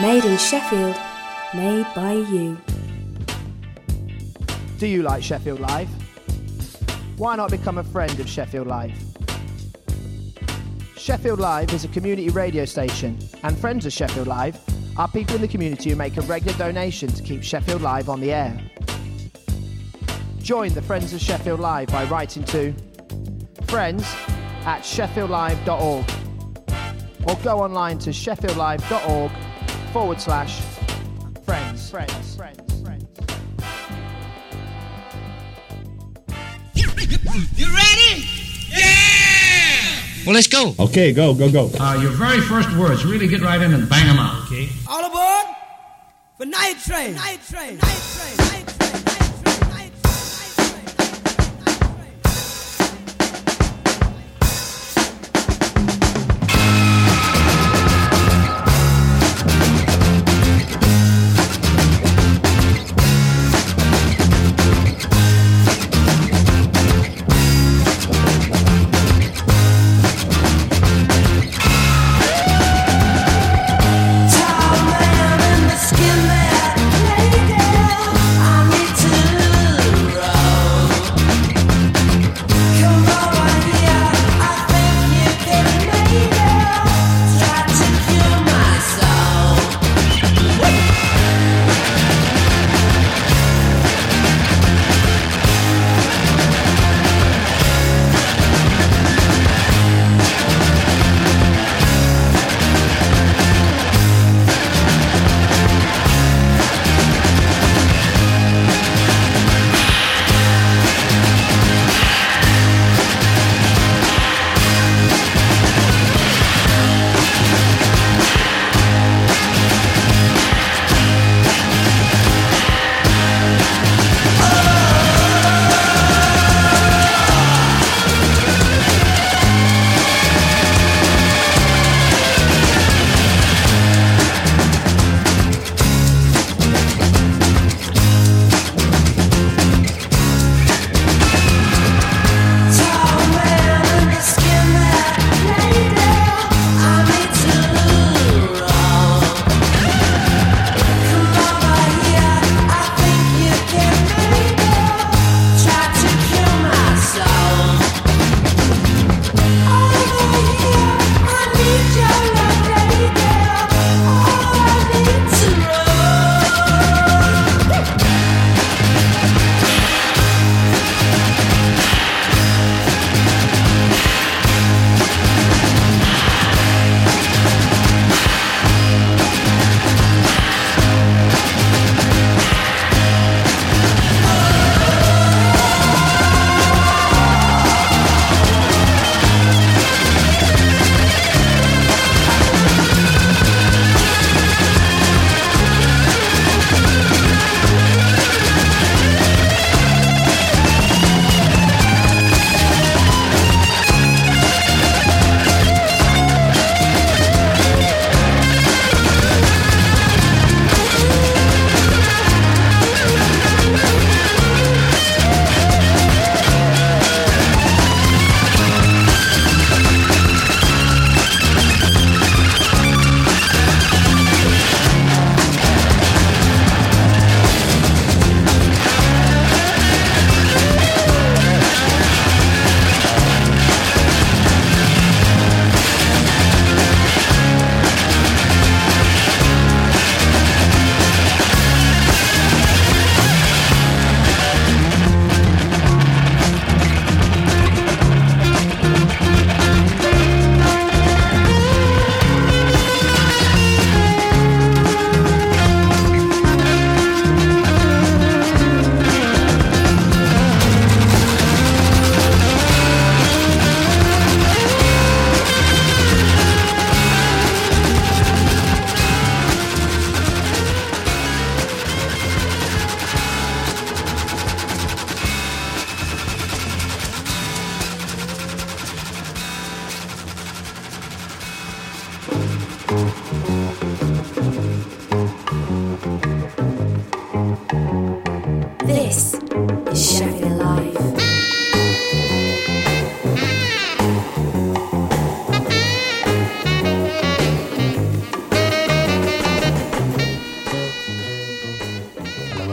Made in Sheffield, made by you. Do you like Sheffield Live? Why not become a friend of Sheffield Live? Sheffield Live is a community radio station, and friends of Sheffield Live are people in the community who make a regular donation to keep Sheffield Live on the air. Join the Friends of Sheffield Live by writing to friends@sheffieldlive.org or go online to sheffieldlive.org/friends. You ready? Yeah! Well, let's go. Okay, go. Your very first words, really get right in and bang them out. Okay. All aboard for Night Train. Night Train. Night Train. Night Train. Tall man in the skin that lady, I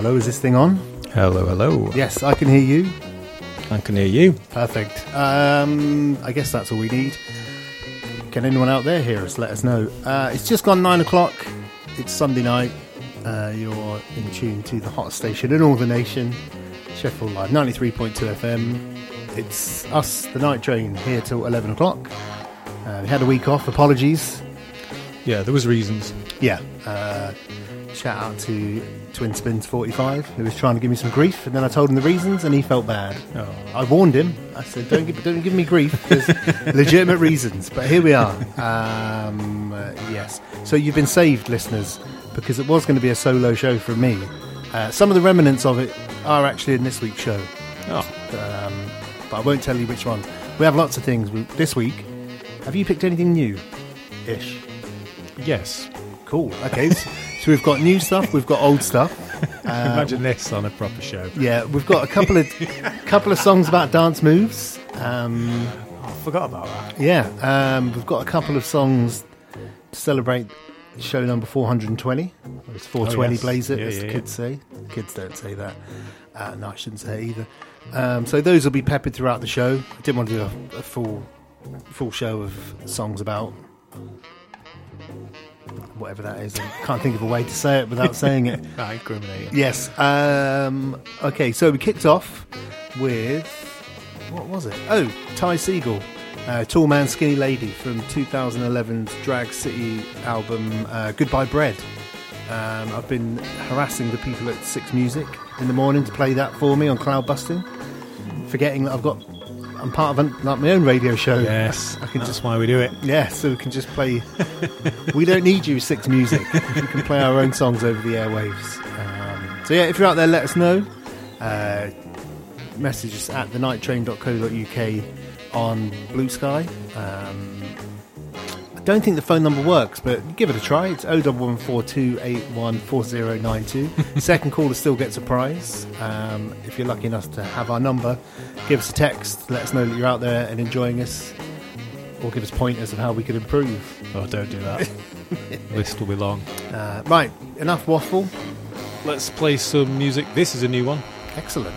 Hello, is this thing on? Hello, hello. Yes, I can hear you. I can hear you. Perfect. I guess that's all we need. Can anyone out there hear us? Let us know. It's just gone 9 o'clock. It's Sunday night. You're in tune to the hottest station in all the nation, Sheffield Live, 93.2 FM. It's us, the Night Train, here till 11 o'clock. We had a week off. Apologies. Yeah, there was reasons. Yeah. Shout out to Twin Spins 45, who was trying to give me some grief, and then I told him the reasons, and he felt bad. Oh. I warned him. I said, "Don't give me grief. There's legitimate reasons." But here we are. Yes. So you've been saved, listeners, because it was going to be a solo show from me. Some of the remnants of it are actually in this week's show. Oh. But I won't tell you which ones. We have lots of things this week. Have you picked anything new-ish? Yes. Cool. Okay. So we've got new stuff, we've got old stuff. Imagine this on a proper show. Yeah, we've got a couple of songs about dance moves. I forgot about that. Yeah, we've got a couple of songs to celebrate show number 420. It's 420 yes. Blaze It, Yeah, as yeah, the yeah. kids say. Kids don't say that. No, I shouldn't say it either. So those will be peppered throughout the show. I didn't want to do a full show of songs about whatever that is. I can't think of a way to say it without saying it. Not incriminating. Yes. Okay, so we kicked off with... What was it? Oh, Ty Segall. Tall Man, Skinny Lady from 2011's Drag City album Goodbye Bread. I've been harassing the people at Six Music in the morning to play that for me on Cloud Busting, forgetting that I'm part of my own radio show. Yes, that's why we do it. Yeah, so we can just play. We don't need you, Six Music. We can play our own songs over the airwaves. So yeah, if you're out there, let us know. Message us at thenighttrain.co.uk on Blue Sky. I don't think the phone number works, but give it a try. It's 01142814092. Second caller still gets a prize. If you're lucky enough to have our number, give us a text. Let us know that you're out there and enjoying us, or give us pointers of how we could improve. Oh, don't do that. List will be long. Right, enough waffle. Let's play some music. This is a new one. Excellent.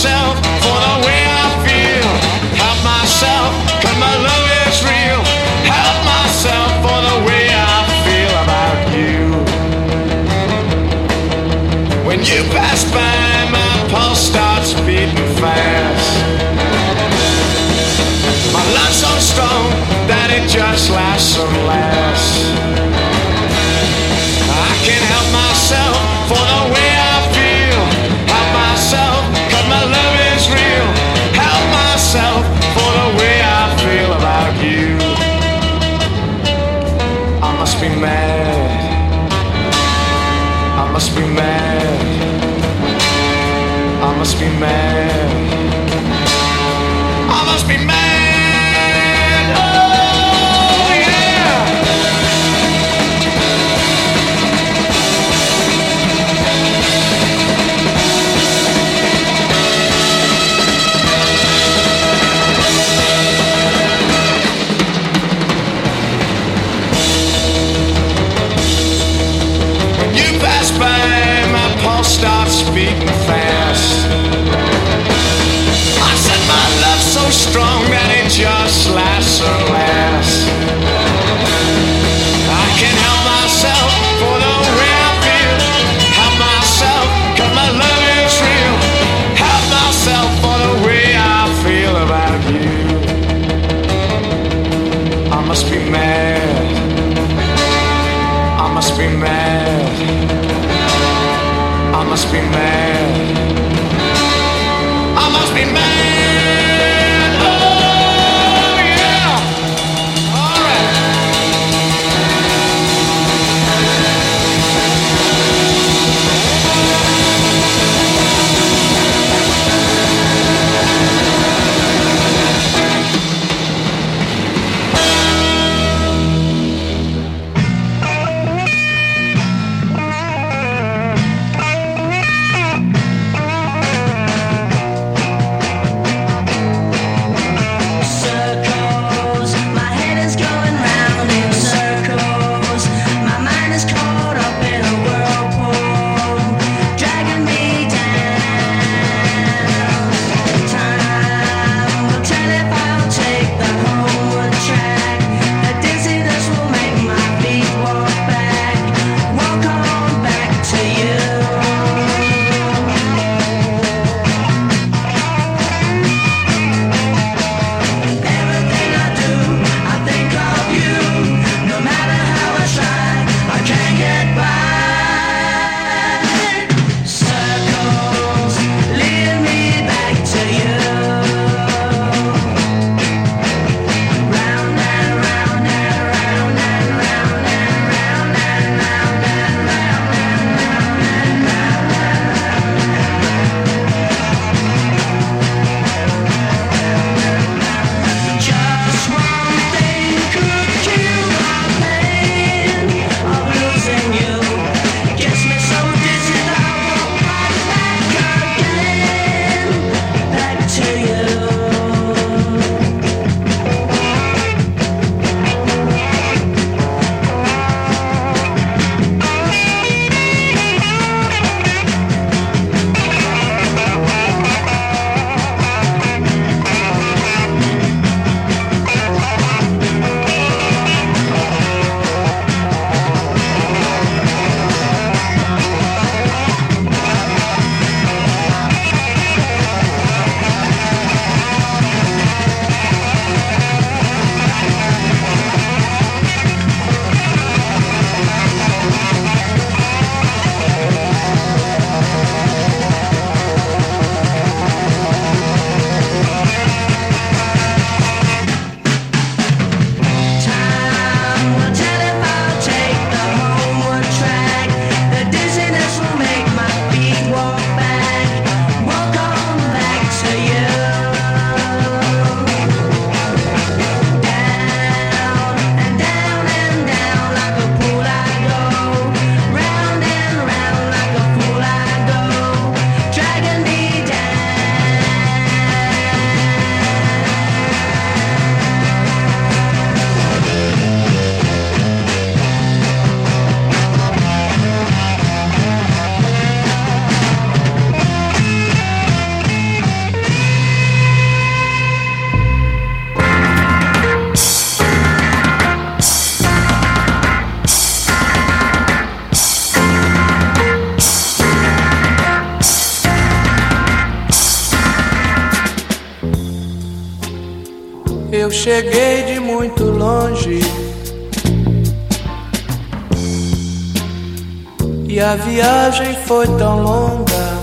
myself for the way I feel. Help myself, 'cause my love is real. Help myself for the way I feel about you. When you pass by, my pulse starts beating fast. My love's so strong that it just lasts and lasts. I can't help myself for the way I feel. Help myself, 'cause my love is real. Help myself for the way I feel about you. I must be mad. I must be mad. I must be mad. I must be mad. Starts beating fast. I said my love's so strong that it just lasts and lasts. I can't help myself for the way I feel. Help myself, 'cause my love is real. Help myself for the way I feel about you. I must be mad. I must be mad. I must be mad. I must be mad. Oh, yeah. Eu cheguei de muito longe e a viagem foi tão longa.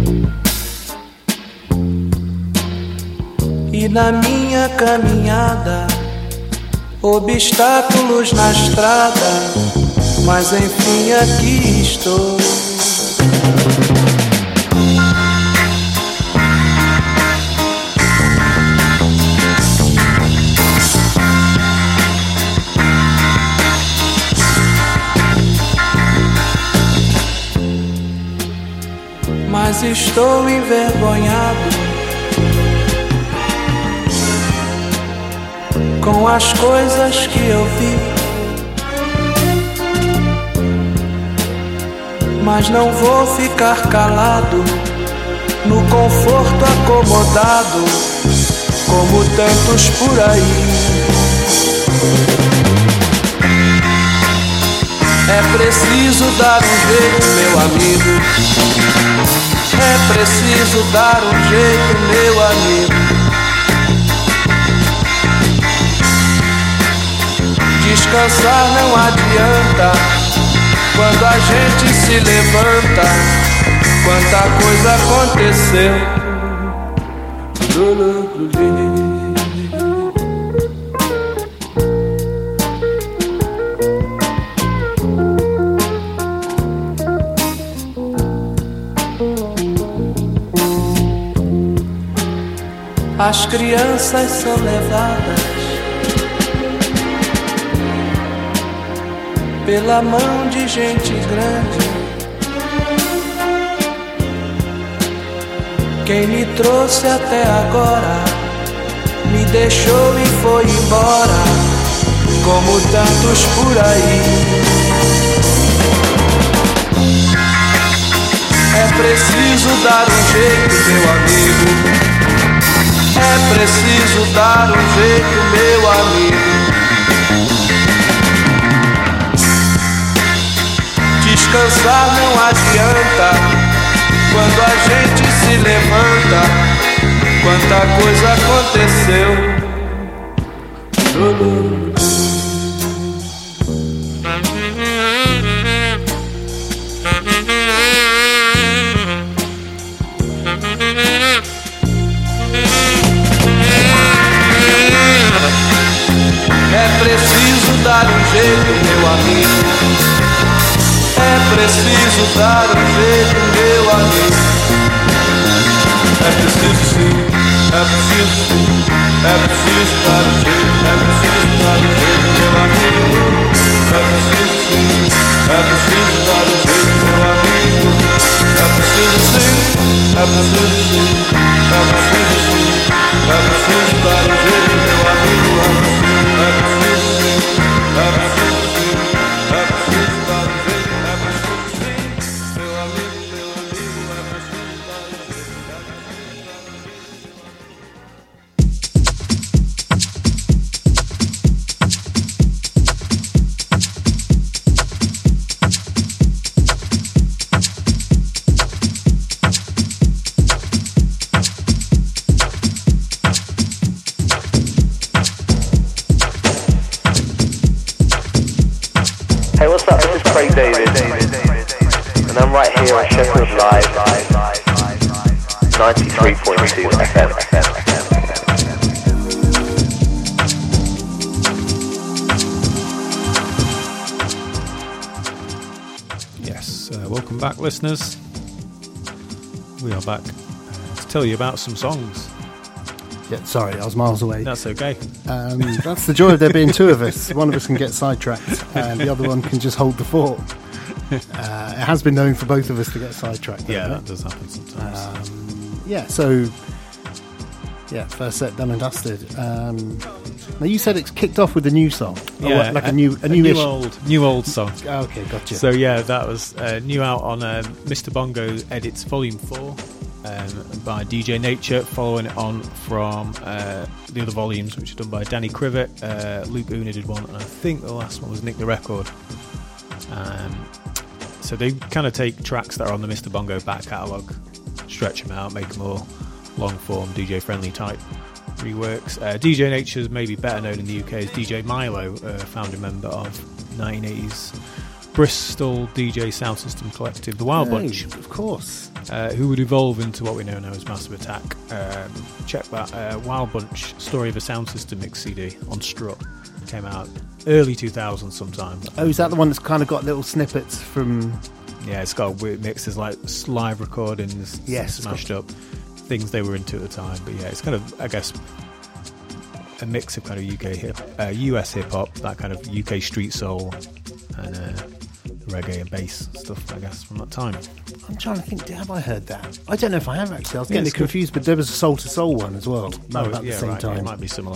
E na minha caminhada, obstáculos na estrada, mas enfim aqui estou. Mas estou envergonhado com as coisas que eu vi, mas não vou ficar calado no conforto acomodado como tantos por aí. É preciso dar um jeito, meu amigo. É preciso dar um jeito, meu amigo. Descansar não adianta quando a gente se levanta. Quanta coisa aconteceu. As crianças são levadas pela mão de gente grande. Quem me trouxe até agora me deixou e foi embora, como tantos por aí. É preciso dar um jeito, meu amigo. É preciso dar um jeito, meu amigo. Descansar não adianta quando a gente se levanta. Quanta coisa aconteceu. É preciso dar um jeito, meu amigo. É preciso dar um jeito, meu amigo. É preciso sim, é preciso sim. É preciso dar um jeito, é preciso dar um jeito, meu amigo. É preciso sim, é preciso dar um jeito, meu amigo. É preciso sim, é preciso sim. É preciso sim, é preciso dar um jeito, meu amigo. É preciso sim, é preciso sim. É preciso dar um jeito. Hey, what's up? This is Craig David, and I'm right here on Sheffield Live, 93.2 FM. Yes, welcome back, listeners. We are back to tell you about some songs. Yeah, sorry, I was miles away. That's okay. That's the joy of there being two of us. One of us can get sidetracked, and the other one can just hold the fort. It has been known for both of us to get sidetracked. Yeah, that does happen sometimes. First set done and dusted. Now you said it's kicked off with a new song. Yeah, like a new old song. Okay, gotcha. So yeah, that was new out on Mr. Bongo Edits Volume 4 by DJ Nature, following it on from the other volumes, which are done by Danny Crivet. Luke Una did one, and I think the last one was Nick the Record. So they kind of take tracks that are on the Mr. Bongo back catalogue, stretch them out, make them more long-form, DJ-friendly type reworks. DJ Nature's maybe better known in the UK as DJ Milo, founding member of 1980s Bristol DJ sound system collective, the Wild Bunch. Of course. Who would evolve into what we know now as Massive Attack. Check that Wild Bunch Story of a Sound System mix CD on Strut. Came out early 2000s sometime. Oh, is that the one that's kind of got little snippets from... Yeah, it's got weird mixes like live recordings, smashed up things they were into at the time. But yeah, it's kind of, I guess, a mix of kind of US hip hop, that kind of UK street soul, and reggae and bass stuff, I guess, from that time. I'm trying to think, have I heard that? I don't know if I have actually. I was getting confused, but there was a Soul to Soul one as well. About the same time. It might be similar.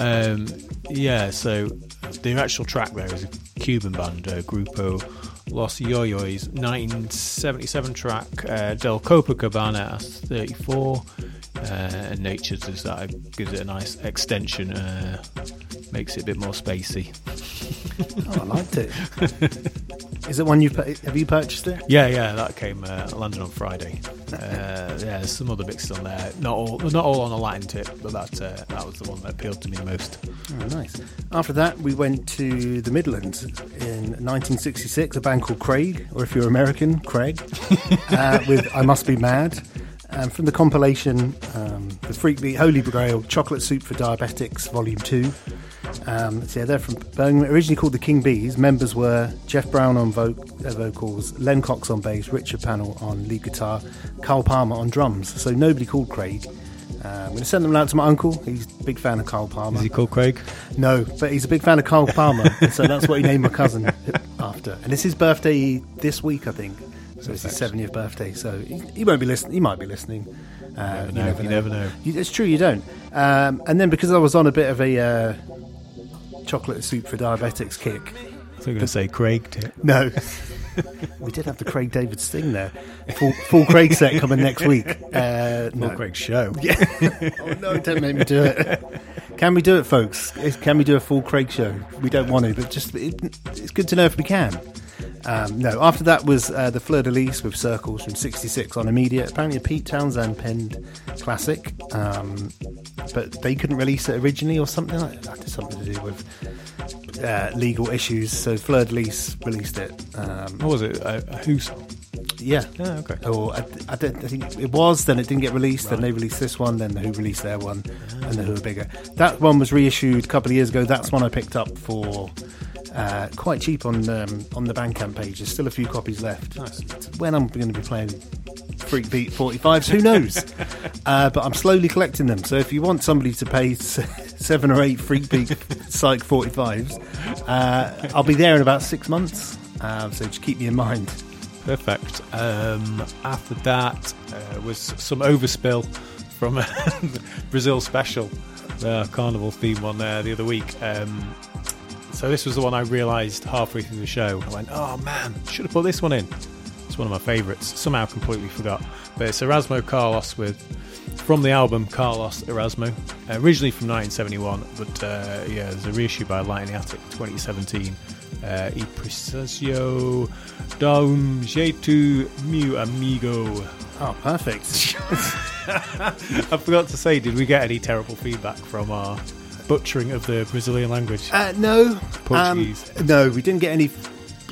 So the actual track there is a Cuban band, Grupo Los Yoyos, 1977 track, Del Copacabana 34, and Nature's is that gives it a nice extension, makes it a bit more spacey. Oh, I liked it. Is it one have you purchased it? Yeah, that came landed on Friday. There's some other mixes on there, not all on a Latin tip, but that was the one that appealed to me the most. Oh, nice. After that, we went to the Midlands in 1966, a band called Craig, or if you're American, Craig, with I Must Be Mad. From the compilation, the Freak Beat Holy Grail, Chocolate Soup for Diabetics, Volume 2. They're from Birmingham, originally called the King Bees. Members were Jeff Brown on vocals, Len Cox on bass, Richard Pannell on lead guitar, Carl Palmer on drums. So nobody called Craig. I'm going to send them out to my uncle. He's a big fan of Carl Palmer. Is he called Craig? No, but he's a big fan of Carl Palmer. So that's what he named my cousin after. And it's his birthday this week, I think. So it's his 70th birthday. So he won't be listening. He might be listening. You never know. It's true, you don't. And then because I was on a bit of a Chocolate Soup for Diabetics kick. I thought you were going to say Craig too. No. We did have the Craig David Sting there. Full Craig set coming next week. Full Craig show. Yeah. Oh no, don't make me do it. Can we do it, folks? Can we do a full Craig show? We don't want to, but just it's good to know if we can. No, after that was the Fleur de Lis with Circles from 66 on Immediate. Apparently a Pete Townsend penned classic, but they couldn't release it originally or something like that. Had something to do with legal issues, so Fleur de Lis released it. What was it? A Who song? Yeah. Oh, okay. Or I think it was, then it didn't get released, right. Then they released this one, then the Who released their one, and the Who are bigger. That one was reissued a couple of years ago. That's one I picked up for quite cheap on the Bandcamp page. There's still a few copies left. Nice. When I'm going to be playing Freak Beat 45s, who knows? But I'm slowly collecting them. So if you want somebody to pay 7 or 8 Freak Beat Psych 45s, I'll be there in about 6 months. So just keep me in mind. Perfect. After that was some Overspill from Brazil Special, the Carnival theme one the other week. So this was the one I realised halfway through the show. I went, oh man, should have put this one in. It's one of my favourites. Somehow completely forgot. But it's Erasmo Carlos from the album Carlos Erasmo. Originally from 1971, but there's a reissue by Light in the Attic 2017. E preciso da jeito meu amigo. Oh, perfect. I forgot to say, did we get any terrible feedback from our butchering of the Brazilian language? No. Portuguese? No, we didn't get any.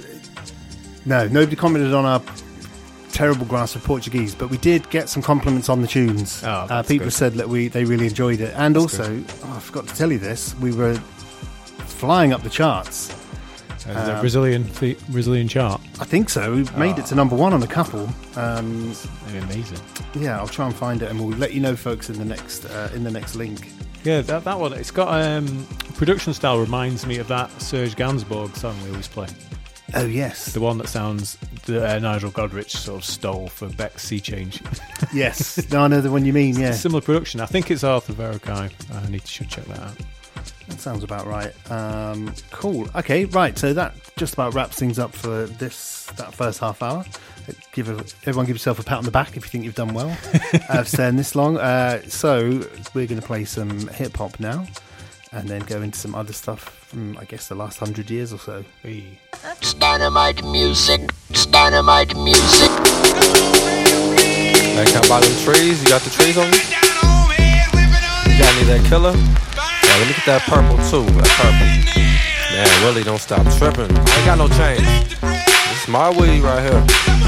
No, nobody commented on our terrible grasp of Portuguese, but we did get some compliments on the tunes. People good. Said that they really enjoyed it. And that's also, I forgot to tell you this, we were flying up the charts. The Brazilian chart? I think so. We made it to number 1 on a couple. Amazing. Yeah, I'll try and find it, and we'll let you know, folks, in the next link. Yeah, that one. It's got production style reminds me of that Serge Gainsbourg song we always play. Oh yes, the one that sounds Nigel Godrich sort of stole for Beck's Sea Change. Yes, no, I know the one you mean. Yeah, similar production. I think it's Arthur Verocai. I should check that out. That sounds about right. Cool. Okay, right. So that just about wraps things up for that first half hour. Everyone give yourself a pat on the back if you think you've done well for staying this long. So we're going to play some hip hop now, and then go into some other stuff from, I guess, the last 100 years or so. It's dynamite music. It's dynamite music. I can't buy them trees. You got the trees on you? got any of that killer? Yeah, let me get that purple too. That purple. Man, Willie, don't stop tripping. I ain't got no change. This is my weed right here.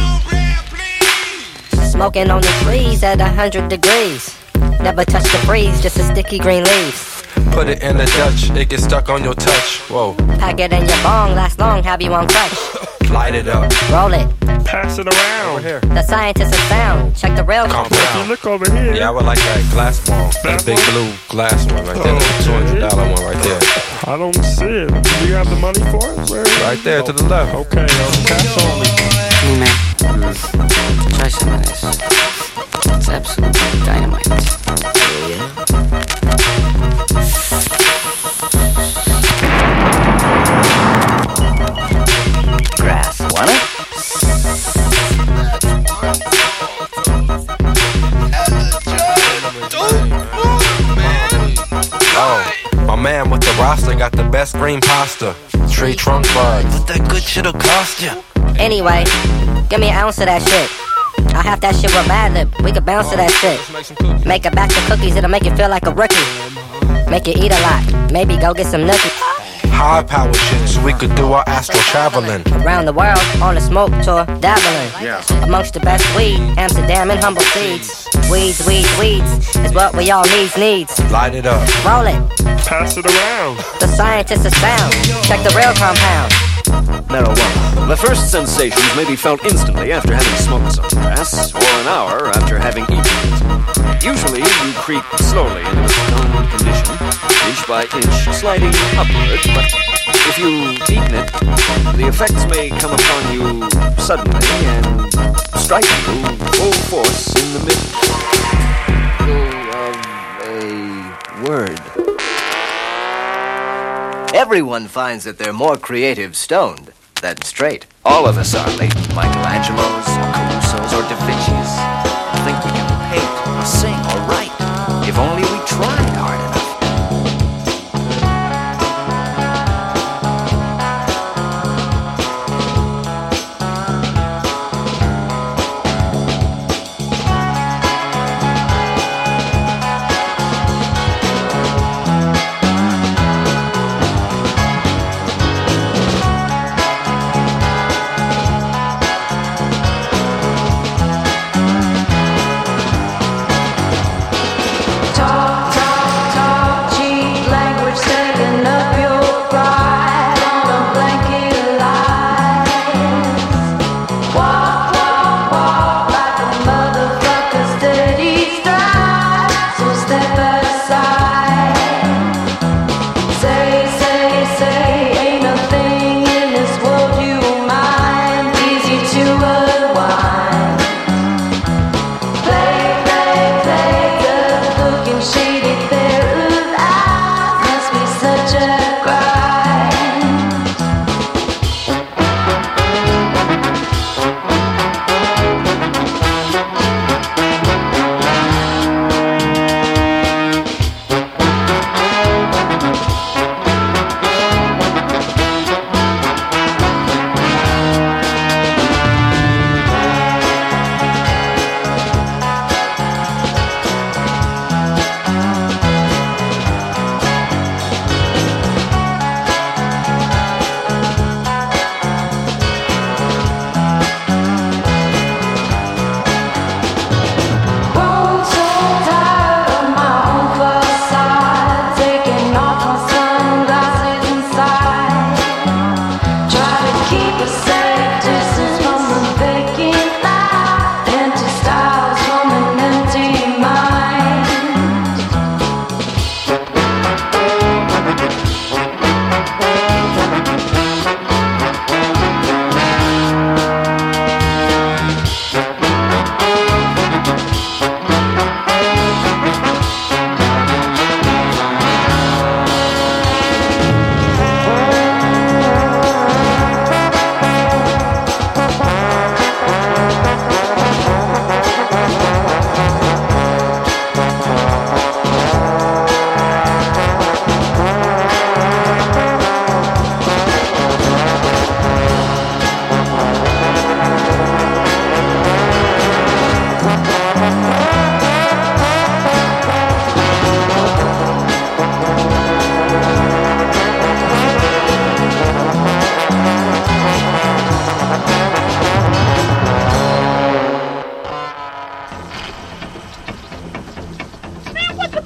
Smoking on the trees at 100 degrees. Never touch the breeze, just a sticky green leaves. Put it in the Dutch, it gets stuck on your touch. Whoa. Pack it in your bong, last long, have you on touch. Light it up. Roll it. Pass it around. Over here. The scientists are found. Check the rail compound. Look over here. Yeah, I would like that glass ball. That big blue glass one right there. The $200 one right there. I don't see it. Do you have the money for it? Where right there to the left. Okay, cash only. Hey man, try some of this. It's absolute dynamite. Oh yeah? Grass, wanna? Oh, my man with the roster got the best green pasta. Tree trunk buds. What that good shit'll cost you? Anyway, give me an ounce of that shit. I have that shit with Madlib. We could bounce to that shit. Make a batch of cookies, it'll make you feel like a rookie. Make you eat a lot. Maybe go get some nookie. High power shit so we could do our astral traveling. Around the world on a smoke tour, dabbling. Amongst the best weed, Amsterdam and humble seeds. Weeds is what we all needs. Light it up. Roll it. Pass it around. The scientists are sound. Check the real compound. Marijuana. The first sensations may be felt instantly after having smoked some grass, or an hour after having eaten it. Usually, you creep slowly into a stoned condition, inch by inch, sliding upward, but if you've eaten it, the effects may come upon you suddenly and strike you full force in the middle of a word. Everyone finds that they're more creative stoned than straight. All of us are late Michelangelos, or Carusos, or Da Vinci's. Think we can paint, or sing, or write, if only we tried hard enough. Talk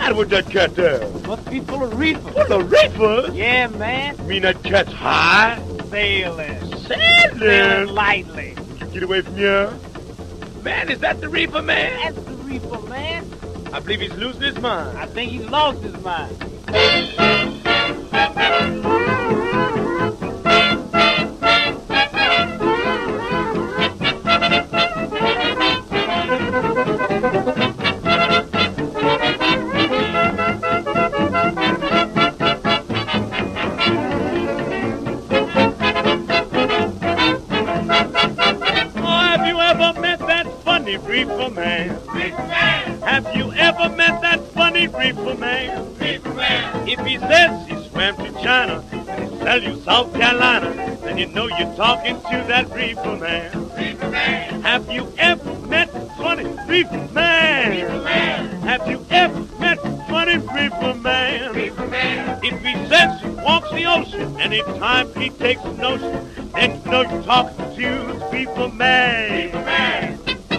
What would that cat there? Must be full of reefer. Full of reefer? Yeah, man. You mean that cat's high? Sailing. Sailing? Sailing lightly. Get away from here. Man, is that the reefer man? That's the reefer man. I believe he's losing his mind. I think he's lost his mind. Reefer man. Have you ever met that funny reefer man? If he says he swam to China and he sell you South Carolina, then you know you're talking to that reefer man. Have you ever met funny reefer man? Have you ever met funny reefer man? If he says he walks the ocean anytime he takes a notion, then you know you're talking to the reefer man.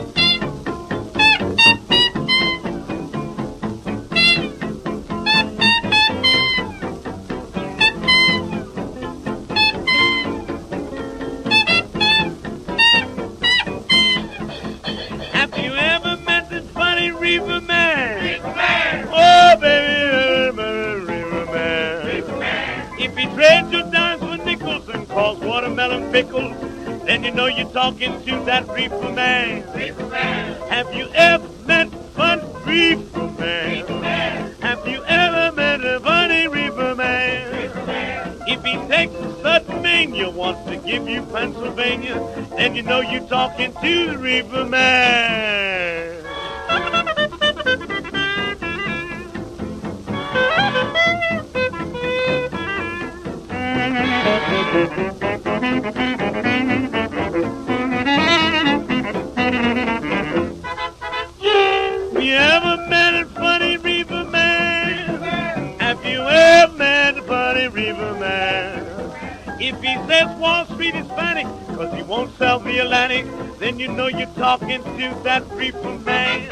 Watermelon pickles, then you know you're talking to that reefer man. Have you ever met fun reefer man? Have you ever met a funny reefer man? If he takes a sudden mania, wants to give you Pennsylvania, then you know you're talking to the reefer man. You ever met a funny reefer man? Have you ever met a funny reefer man? If he says Wall Street is Hispanic, cause he won't sell the Atlantic, then you know you're talking to that reefer man.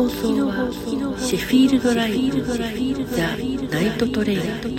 放送はシェフィールドライブザ・ナイトトレイン。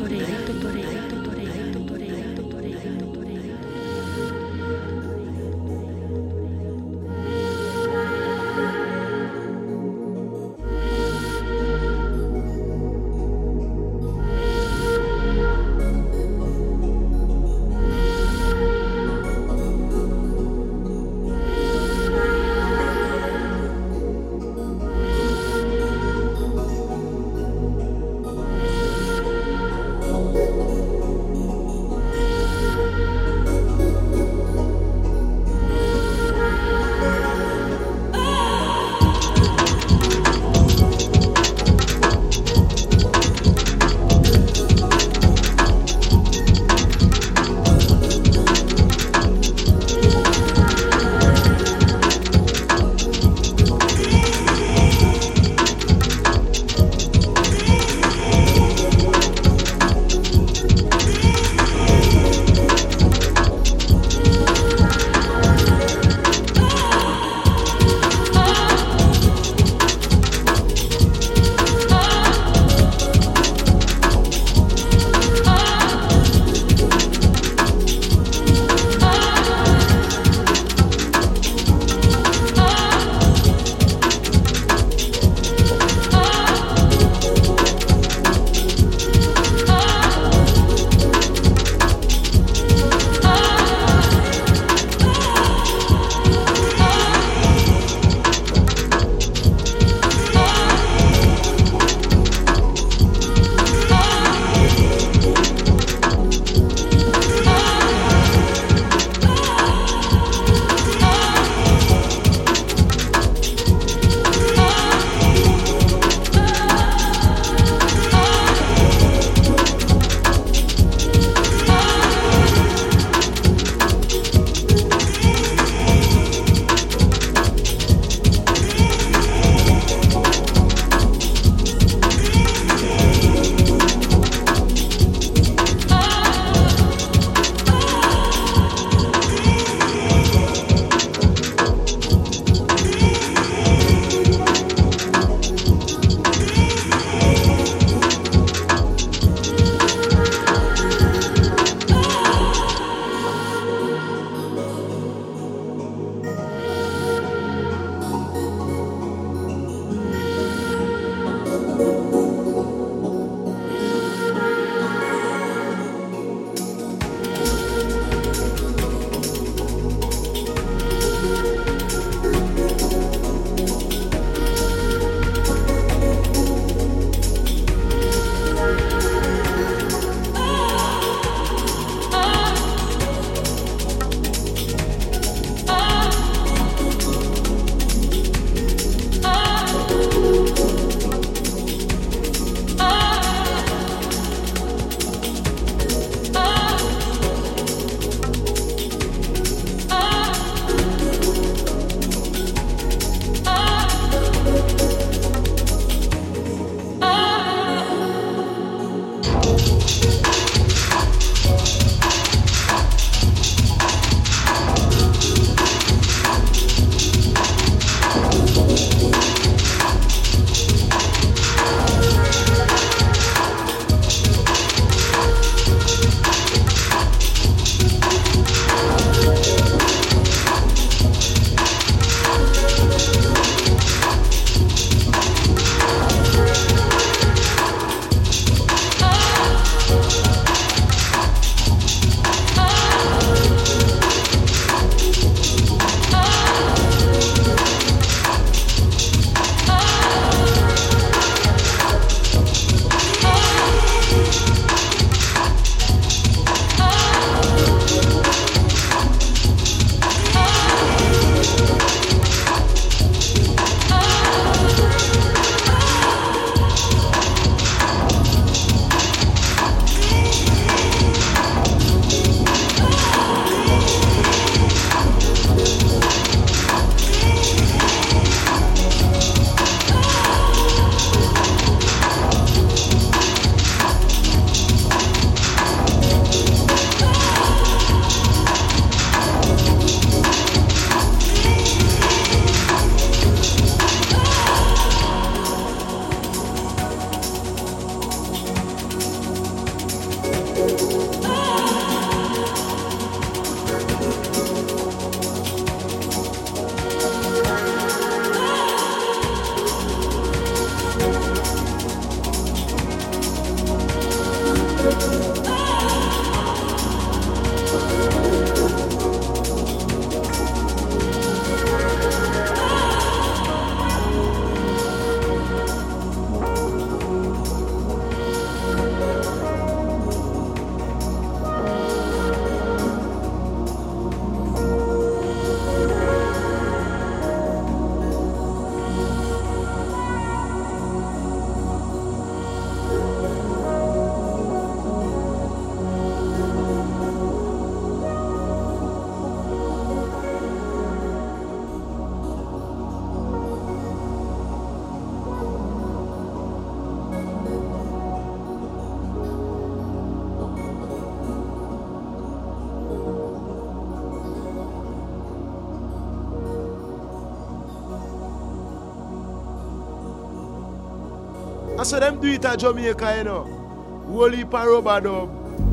I saw them do it at Jamaica, you know. Whole heap of rubber dub.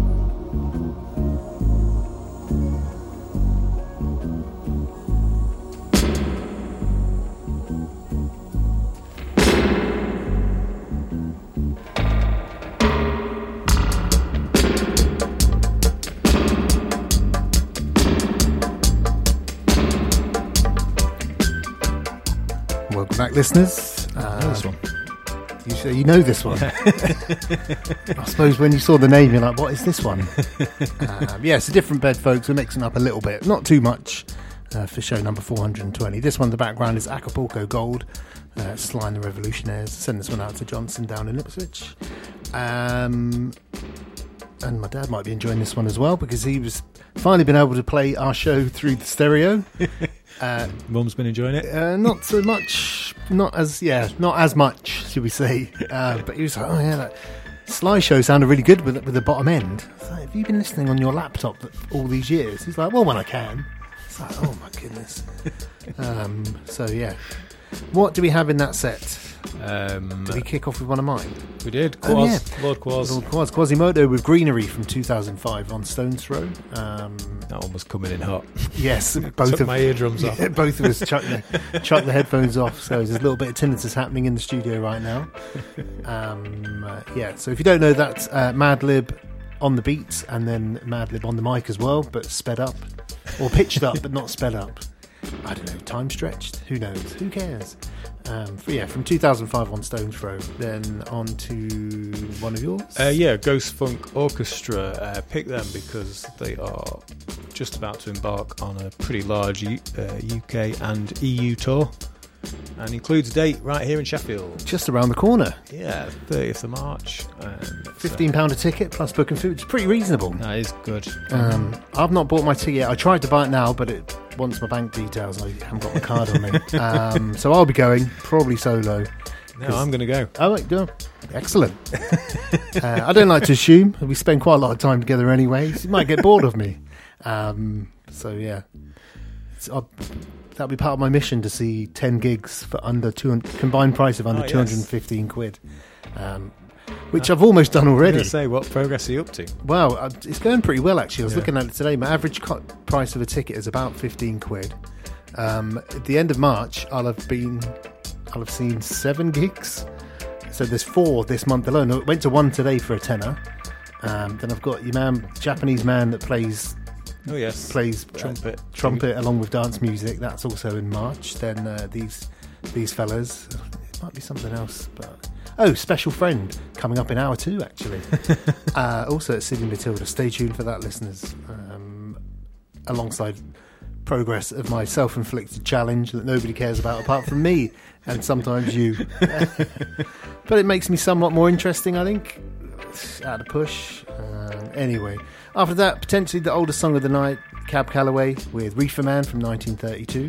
Welcome back, listeners. This one. You know this one. I suppose when you saw the name, you're like, what is this one? Yeah, it's a different bed, folks. We're mixing up a little bit. Not too much for show number 420. This one, the background is Acapulco Gold, Sly and the Revolutionaires. Send this one out to Johnson down in Ipswich. And my dad might be enjoying this one as well, because he was finally been able to play our show through the stereo. Mum's been enjoying it. Not so much, not as much, should we say? But he was like, "Oh yeah, that Sly show sounded really good with the bottom end." I was like, "Have you been listening on your laptop all these years?" He's like, "Well, when I can." It's like, "Oh my goodness." So yeah, what do we have in that set? Did we kick off with one of mine? We did. Lord Quaz. Quasimodo with Greenery from 2005 on Stones Throw. That one was coming in hot. Yes, Took my eardrums off. Both of us chucked the headphones off. So there's a little bit of tinnitus happening in the studio right now. So if you don't know, that's Madlib on the beats and then Madlib on the mic as well, but sped up or pitched up, but not sped up. I don't know, time stretched? Who knows? Who cares? From 2005 on Stones Throw. Then on to one of yours. Ghost Funk Orchestra. Pick them because they are just about to embark on a pretty large UK and EU tour, and includes a date right here in Sheffield, just around the corner. 30th of March. £15 a ticket plus booking food. It's pretty reasonable. That is good. I've not bought my ticket yet. I tried to buy it now, but it wants my bank details. I haven't got my card on me. So I'll be going, probably solo. No, I'm going to go. Oh, wait, go. Excellent. I don't like to assume. We spend quite a lot of time together anyway. So you might get bored of me. That'll be part of my mission to see 10 gigs for under 200, combined price of under 215 quid. Which I've almost done already. I was going to say, what progress are you up to? Well, it's going pretty well, actually. I was looking at it today. My average price of a ticket is about 15 quid. At the end of March, I'll have seen 7 gigs. So there's 4 this month alone. I went to 1 today for a tenner. Then I've got your Japanese man that plays trumpet along with dance music. That's also in March. Then these fellas, it might be something else, but Special Friend coming up in hour 2 actually. Also at Sydney Matilda. Stay tuned for that, listeners. Alongside progress of my self-inflicted challenge that nobody cares about apart from me and sometimes you. But it makes me somewhat more interesting, I think. Out of push. Anyway, after that, potentially the oldest song of the night, Cab Calloway with Reefer Man from 1932.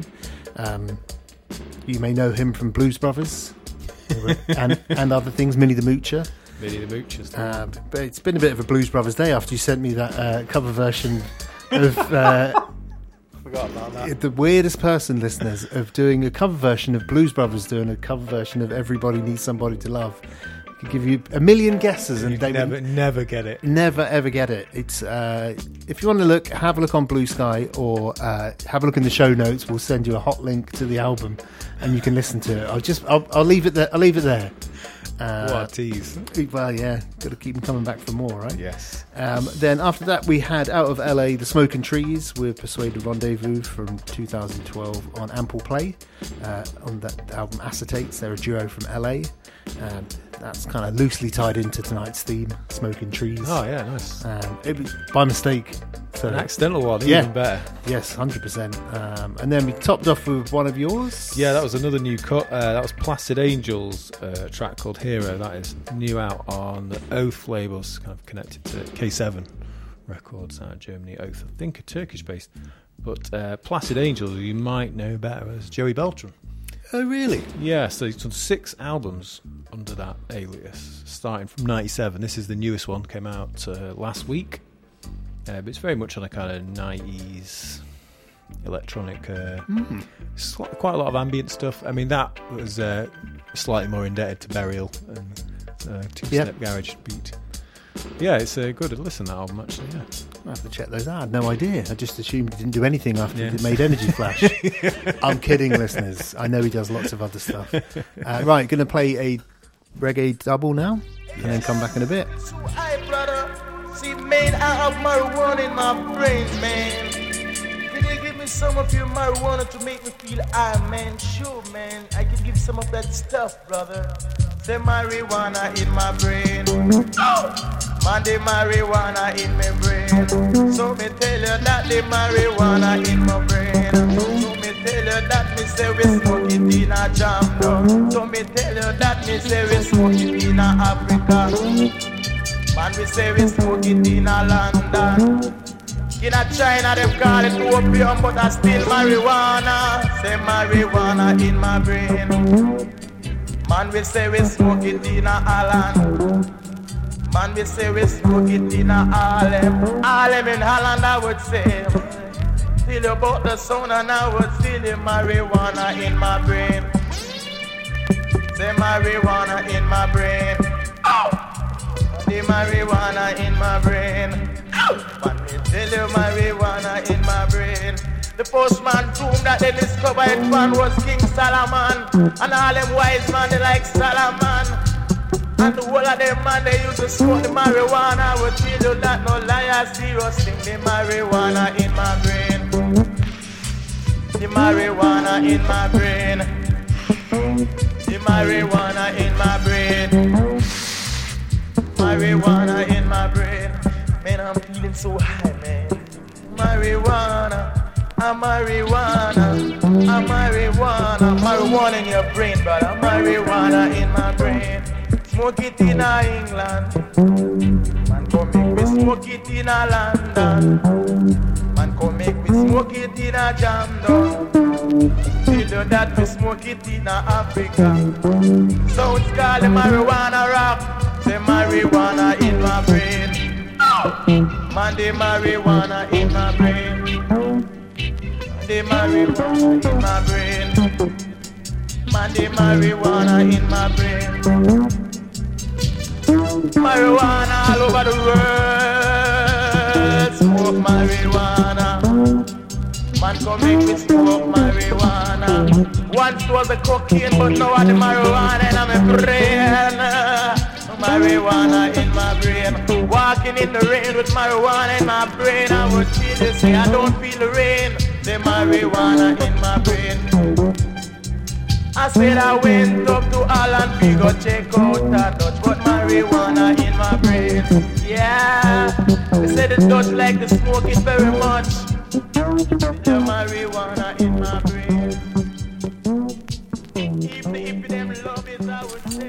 You may know him from Blues Brothers and other things, Minnie the Moocher. Minnie the Moocher's. But it's been a bit of a Blues Brothers day after you sent me that cover version of... Forgot about that. The weirdest person, listeners, of doing a cover version of Blues Brothers doing a cover version of Everybody Needs Somebody to Love. Give you a million guesses and they never get it. Never ever get it. It's if you want to have a look on Blue Sky or have a look in the show notes. We'll send you a hot link to the album and you can listen to it. I'll leave it there. What a tease. Well, yeah, got to keep them coming back for more, right? Yes. Then after that, we had out of LA the Smoking Trees with Persuaded Rendezvous from 2012 on Ample Play. On that album Acetates, they're a duo from LA. That's kind of loosely tied into tonight's theme, Smoking Trees. Oh yeah, nice. It was by mistake. So an accidental one, even better. Yes, 100%. And then we topped off with one of yours. Yeah, that was another new cut. That was Placid Angels, a track called Hero. That is new out on the Oath labels, kind of connected to K7 Records out of Germany. Oath, I think, are Turkish-based. But Placid Angels, you might know better as Joey Beltram. Oh, really? Yeah, so he's done 6 albums under that alias, starting from 97. This is the newest one, came out last week. But it's very much on a kind of 90s electronic, quite a lot of ambient stuff. I mean, that was slightly more indebted to Burial and two-step garage beat. Yeah, it's a good listen, that album, actually, yeah. I have to check those out. I had no idea. I just assumed he didn't do anything after Yeah. he made Energy Flash. I'm kidding, listeners. I know he does lots of other stuff. Right, going to play a reggae double now, and then come back in a bit. Hey, brother. See, man, I have marijuana in my brain, man. Can you give me some of your marijuana to make me feel high, man? Sure, man. I can give some of that stuff, brother. The marijuana in my brain. Oh! Man, the marijuana in my brain. So me tell you that the marijuana in my brain. So me tell you that me say we smoke it in a jam down. So me tell you that me say we smoke it in a Africa. Man, we say we smoke it in a London. In a China, they call it opium, but I still marijuana. Say marijuana in my brain. Man, we say we smoke it in a Holland. Man, we say we smoke it in a Harlem. Harlem in Holland, I would say. Still about the sound, and I would still the marijuana in my brain. Say marijuana in my brain. Ow! The marijuana in my brain. Man, me tell you marijuana in my brain. The postman tomb that they discovered it one was King Solomon. And all them wise man, they like Solomon. And the whole of them man, they used to smoke the marijuana. I would tell you that no liar, serious thing. The marijuana in my brain. The marijuana in my brain. The marijuana in my brain. Marijuana in my brain. Man, I'm feeling so high, man. Marijuana, marijuana, marijuana in your brain, brother. Marijuana in my brain. Smoke it in England. Man, come make me smoke it in London. Man, come make me smoke it in Jamdo. Tell you that we smoke it in Africa. Sounds called the marijuana rock. Say marijuana in my brain. Man, the marijuana in my brain. The marijuana in my brain. Man, the marijuana in my brain. Marijuana all over the world. Smoke marijuana. Man, come make me smoke marijuana. Once was the cocaine, but now I the marijuana in my brain. Marijuana in my brain. Walking in the rain with marijuana in my brain. I would feel this, say I don't feel the rain. The marijuana in my brain. I said I went up to Holland, we go check out that Dutch, but marijuana in my brain. Yeah, they said the Dutch like to smoke it very much. The marijuana in my brain. If the hippie them love it, I would say.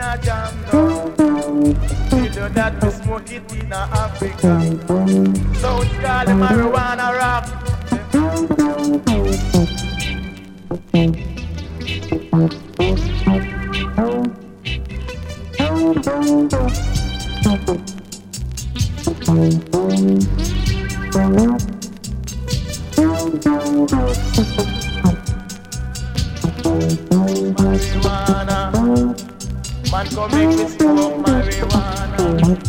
a jam now. Tell you that we smoke it in Africa. So it's called the marijuana rock. Marijuana, man come make me smoke marijuana.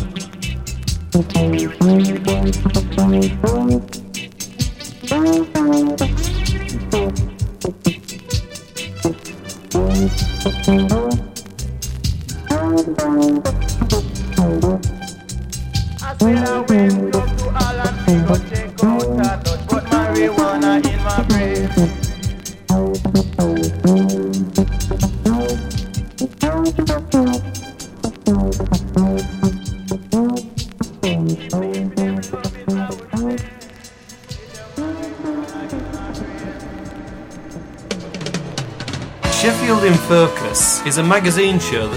I said I went up to Holland to go check out that Dutch, but marijuana in my brain. Sheffield in Focus is a magazine show